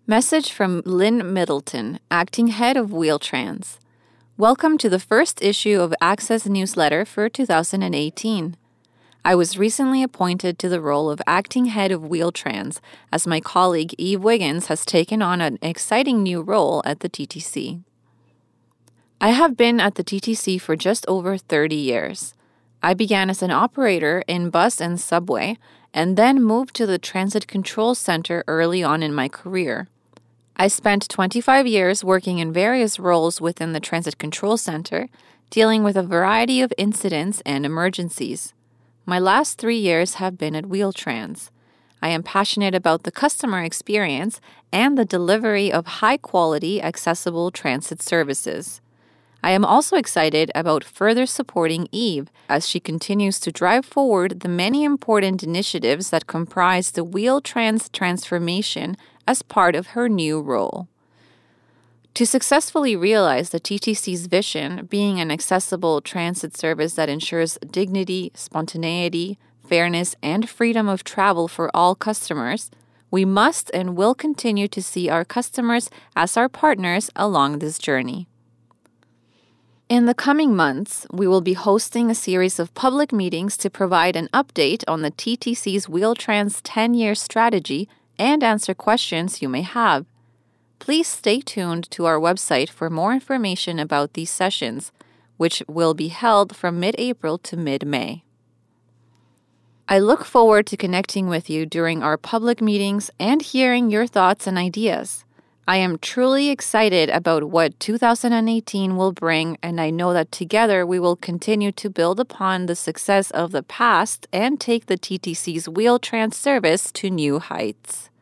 Message from Lynn Middleton, Acting Head of Wheel-Trans. Welcome to the first issue of Access Newsletter for 2018. I was recently appointed to the role of Acting Head of Wheel-Trans as my colleague Eve Wiggins has taken on an exciting new role at the TTC. I have been at the TTC for just over 30 years. I began as an operator in bus and subway and then moved to the Transit Control Center early on in my career. I spent 25 years working in various roles within the Transit Control Center, dealing with a variety of incidents and emergencies. My last 3 years have been at Wheel-Trans. I am passionate about the customer experience and the delivery of high-quality, accessible transit services. I am also excited about further supporting Eve as she continues to drive forward the many important initiatives that comprise the Wheel-Trans transformation as part of her new role. To successfully realize the TTC's vision, being an accessible transit service that ensures dignity, spontaneity, fairness, and freedom of travel for all customers, we must and will continue to see our customers as our partners along this journey. In the coming months, we will be hosting a series of public meetings to provide an update on the TTC's Wheel-Trans 10-year strategy and answer questions you may have. Please stay tuned to our website for more information about these sessions, which will be held from mid-April to mid-May. I look forward to connecting with you during our public meetings and hearing your thoughts and ideas. I am truly excited about what 2018 will bring, and I know that together we will continue to build upon the success of the past and take the TTC's Wheel-Trans service to new heights.